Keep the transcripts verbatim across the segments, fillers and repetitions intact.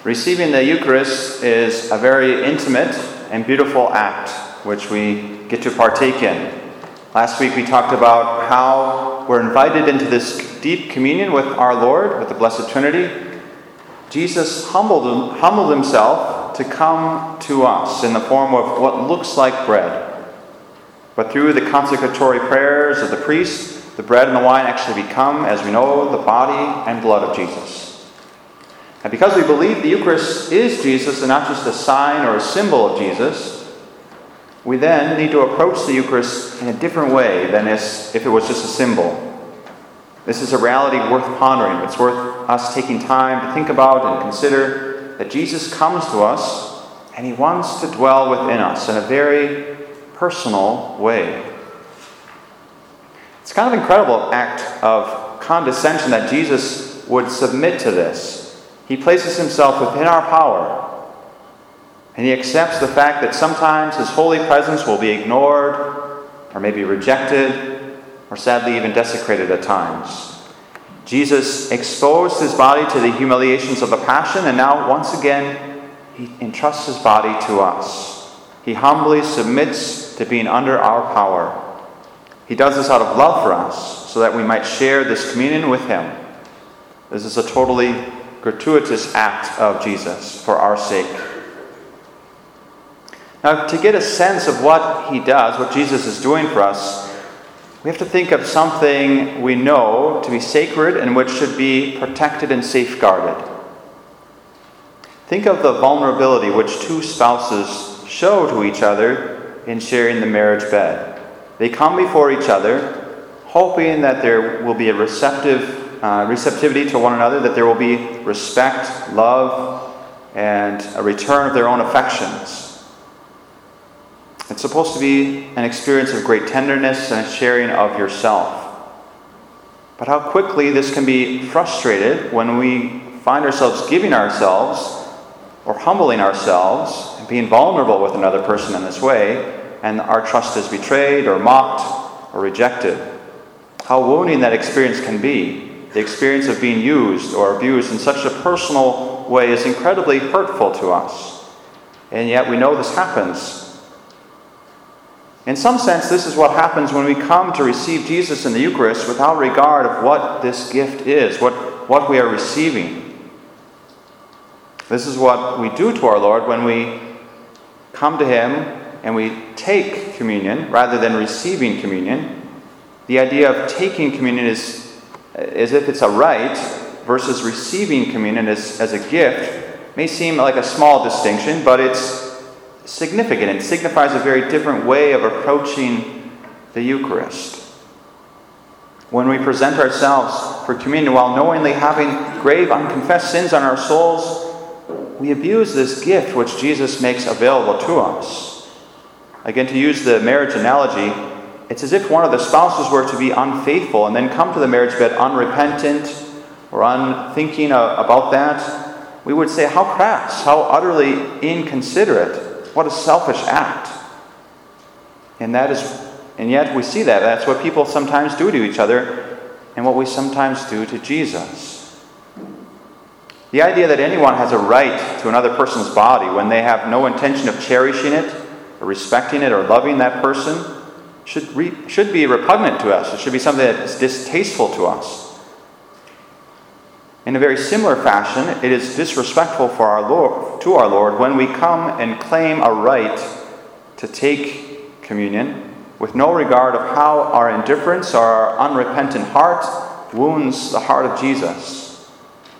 Receiving the Eucharist is a very intimate and beautiful act which we get to partake in. Last week we talked about how we're invited into this deep communion with our Lord, with the Blessed Trinity. Jesus humbled, humbled himself to come to us in the form of what looks like bread. But through the consecratory prayers of the priest, the bread and the wine actually become, as we know, the body and blood of Jesus. And because we believe the Eucharist is Jesus and not just a sign or a symbol of Jesus, we then need to approach the Eucharist in a different way than as if it was just a symbol. This is a reality worth pondering. It's worth us taking time to think about and consider that Jesus comes to us and he wants to dwell within us in a very personal way. It's kind of an incredible act of condescension that Jesus would submit to this. He places himself within our power, and he accepts the fact that sometimes his holy presence will be ignored, or maybe rejected, or sadly even desecrated at times. Jesus exposed his body to the humiliations of the Passion, and now once again he entrusts his body to us. He humbly submits to being under our power. He does this out of love for us, so that we might share this communion with him. This is a totally gratuitous act of Jesus for our sake. Now, to get a sense of what he does, what Jesus is doing for us, we have to think of something we know to be sacred and which should be protected and safeguarded. Think of the vulnerability which two spouses show to each other in sharing the marriage bed. They come before each other, hoping that there will be a receptive Uh, receptivity to one another, that there will be respect, love, and a return of their own affections. It's supposed to be an experience of great tenderness and a sharing of yourself. But how quickly this can be frustrated when we find ourselves giving ourselves or humbling ourselves and being vulnerable with another person in this way, and our trust is betrayed or mocked or rejected. How wounding that experience can be. The experience of being used or abused in such a personal way is incredibly hurtful to us. And yet we know this happens. In some sense, this is what happens when we come to receive Jesus in the Eucharist without regard of what this gift is, what, what we are receiving. This is what we do to our Lord when we come to him and we take communion rather than receiving communion. The idea of taking communion is as if it's a right versus receiving communion as, as a gift may seem like a small distinction, but it's significant. It signifies a very different way of approaching the Eucharist. When we present ourselves for communion while knowingly having grave unconfessed sins on our souls, we abuse this gift which Jesus makes available to us. Again, to use the marriage analogy, it's as if one of the spouses were to be unfaithful and then come to the marriage bed unrepentant or unthinking about that. We would say, how crass, how utterly inconsiderate, what a selfish act. And that is, and yet we see that. That's what people sometimes do to each other and what we sometimes do to Jesus. The idea that anyone has a right to another person's body when they have no intention of cherishing it or respecting it or loving that person Should, re, should be repugnant to us. It should be something that is distasteful to us. In a very similar fashion, it is disrespectful for our Lord, to our Lord when we come and claim a right to take communion with no regard of how our indifference or our unrepentant heart wounds the heart of Jesus.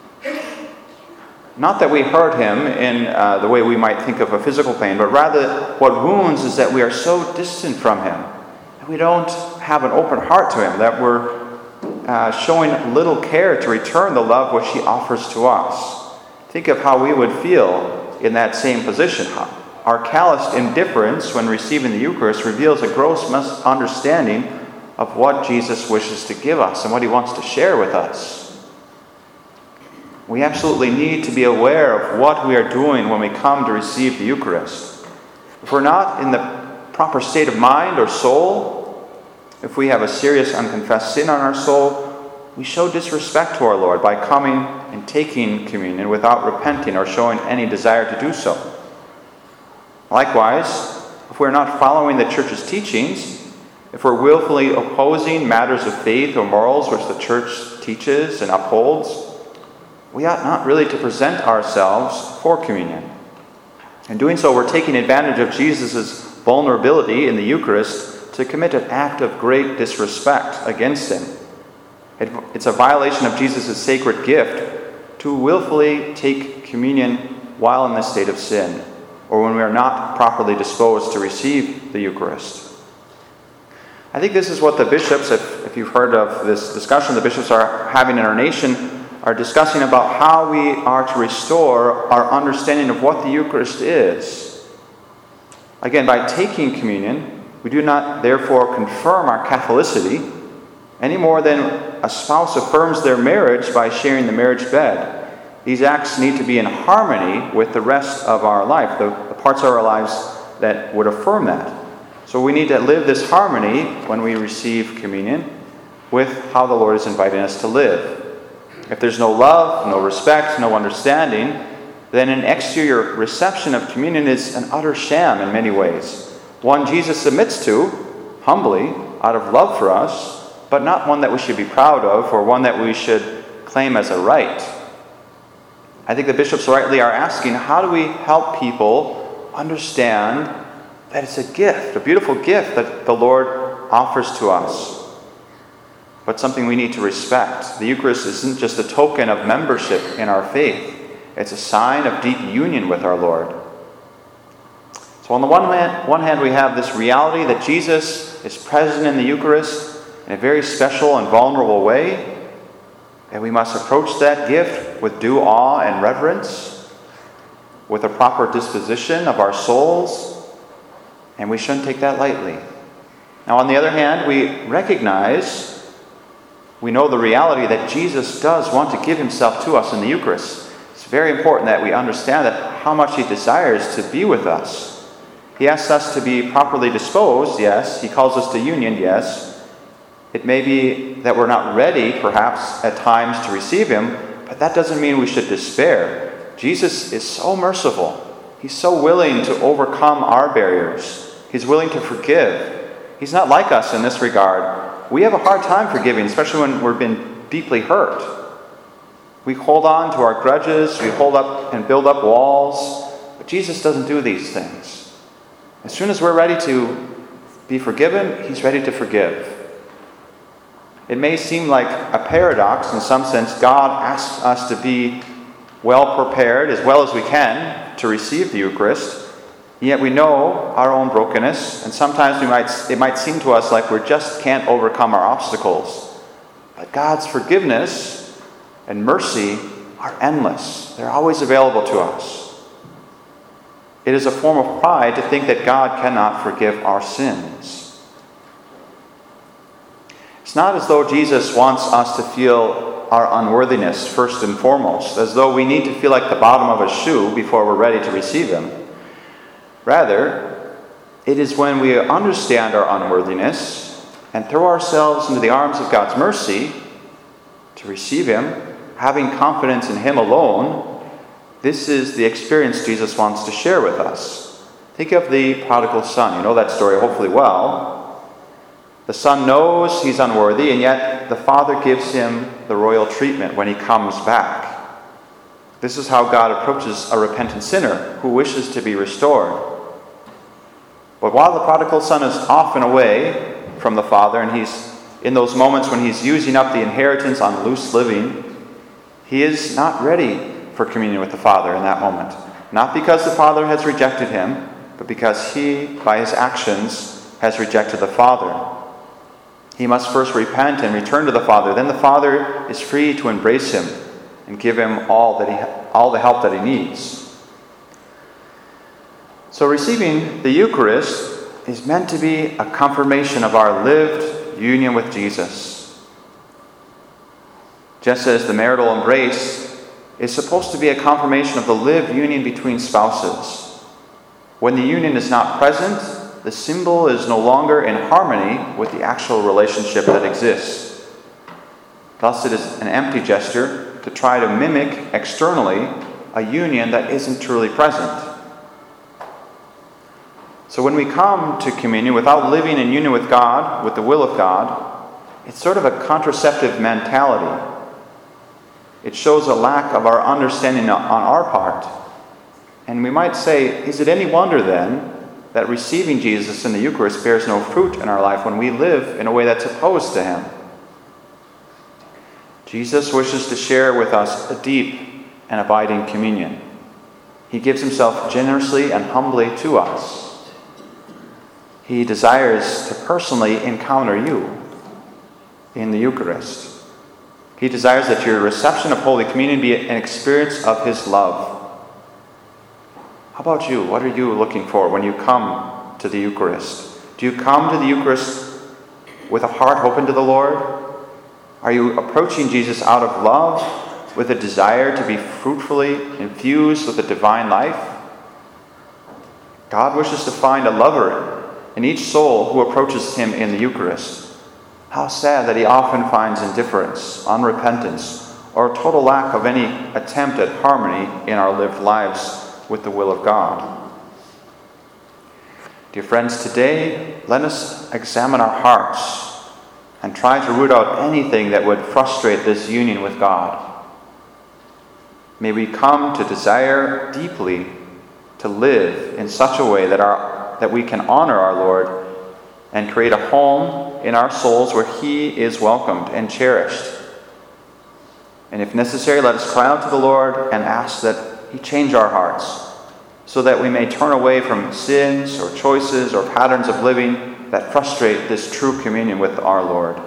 Not that we hurt him in uh, the way we might think of a physical pain, but rather what wounds is that we are so distant from him. We don't have an open heart to him, that we're uh, showing little care to return the love which he offers to us. Think of how we would feel in that same position. Our calloused indifference when receiving the Eucharist reveals a gross misunderstanding of what Jesus wishes to give us and what he wants to share with us. We absolutely need to be aware of what we are doing when we come to receive the Eucharist. If we're not in the proper state of mind or soul, if we have a serious unconfessed sin on our soul, we show disrespect to our Lord by coming and taking communion without repenting or showing any desire to do so. Likewise, if we're not following the church's teachings, if we're willfully opposing matters of faith or morals which the church teaches and upholds, we ought not really to present ourselves for communion. In doing so, we're taking advantage of Jesus' vulnerability in the Eucharist to commit an act of great disrespect against him. It, it's a violation of Jesus' sacred gift to willfully take communion while in the state of sin, or when we are not properly disposed to receive the Eucharist. I think this is what the bishops, if, if you've heard of this discussion the bishops are having in our nation, are discussing about how we are to restore our understanding of what the Eucharist is. Again, by taking communion, we do not therefore confirm our Catholicity any more than a spouse affirms their marriage by sharing the marriage bed. These acts need to be in harmony with the rest of our life, the, the parts of our lives that would affirm that. So we need to live this harmony when we receive communion with how the Lord is inviting us to live. If there's no love, no respect, no understanding, then an exterior reception of communion is an utter sham in many ways. One Jesus submits to, humbly, out of love for us, but not one that we should be proud of or one that we should claim as a right. I think the bishops rightly are asking, how do we help people understand that it's a gift, a beautiful gift that the Lord offers to us, but something we need to respect? The Eucharist isn't just a token of membership in our faith. It's a sign of deep union with our Lord. So on the one hand, one hand, we have this reality that Jesus is present in the Eucharist in a very special and vulnerable way, and we must approach that gift with due awe and reverence, with a proper disposition of our souls, and we shouldn't take that lightly. Now, on the other hand, we recognize, we know the reality that Jesus does want to give himself to us in the Eucharist. It's very important that we understand that how much he desires to be with us. He asks us to be properly disposed, yes. He calls us to union, yes. It may be that we're not ready, perhaps, at times to receive him, but that doesn't mean we should despair. Jesus is so merciful. He's so willing to overcome our barriers. He's willing to forgive. He's not like us in this regard. We have a hard time forgiving, especially when we've been deeply hurt. We hold on to our grudges. We hold up and build up walls. But Jesus doesn't do these things. As soon as we're ready to be forgiven, he's ready to forgive. It may seem like a paradox in some sense. God asks us to be well prepared as well as we can to receive the Eucharist. Yet we know our own brokenness, and sometimes we might it might seem to us like we just can't overcome our obstacles. But God's forgiveness and mercy are endless. They're always available to us. It is a form of pride to think that God cannot forgive our sins. It's not as though Jesus wants us to feel our unworthiness first and foremost, as though we need to feel like the bottom of a shoe before we're ready to receive him. Rather, it is when we understand our unworthiness and throw ourselves into the arms of God's mercy to receive him, having confidence in him alone. This is the experience Jesus wants to share with us. Think of the prodigal son. You know that story hopefully well. The son knows he's unworthy, and yet the father gives him the royal treatment when he comes back. This is how God approaches a repentant sinner who wishes to be restored. But while the prodigal son is off and away from the father, and he's in those moments when he's using up the inheritance on loose living, he is not ready for communion with the Father in that moment. Not because the Father has rejected him, but because he, by his actions, has rejected the Father. He must first repent and return to the Father. Then the Father is free to embrace him and give him all that he, all the help that he needs. So receiving the Eucharist is meant to be a confirmation of our lived union with Jesus. Just as the marital embrace is supposed to be a confirmation of the lived union between spouses. When the union is not present, the symbol is no longer in harmony with the actual relationship that exists. Thus it is an empty gesture to try to mimic externally a union that isn't truly present. So when we come to communion without living in union with God, with the will of God, it's sort of a contraceptive mentality. It shows a lack of our understanding on our part. And we might say, is it any wonder then that receiving Jesus in the Eucharist bears no fruit in our life when we live in a way that's opposed to him? Jesus wishes to share with us a deep and abiding communion. He gives himself generously and humbly to us. He desires to personally encounter you in the Eucharist. He desires that your reception of Holy Communion be an experience of his love. How about you? What are you looking for when you come to the Eucharist? Do you come to the Eucharist with a heart open to the Lord? Are you approaching Jesus out of love, with a desire to be fruitfully infused with the divine life? God wishes to find a lover in each soul who approaches him in the Eucharist. How sad that he often finds indifference, unrepentance, or a total lack of any attempt at harmony in our lived lives with the will of God. Dear friends, today let us examine our hearts and try to root out anything that would frustrate this union with God. May we come to desire deeply to live in such a way that our that we can honor our Lord and create a home in our souls where he is welcomed and cherished. And if necessary, let us cry out to the Lord and ask that he change our hearts so that we may turn away from sins or choices or patterns of living that frustrate this true communion with our Lord.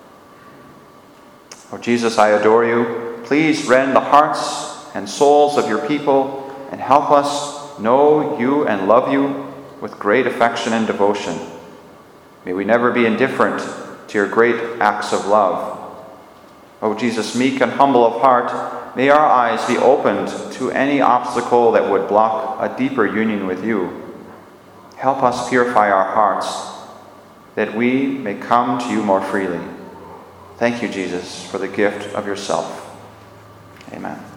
Oh Jesus, I adore you. Please rend the hearts and souls of your people and help us know you and love you with great affection and devotion. May we never be indifferent to your great acts of love. O Jesus, meek and humble of heart, may our eyes be opened to any obstacle that would block a deeper union with you. Help us purify our hearts, that we may come to you more freely. Thank you, Jesus, for the gift of yourself. Amen.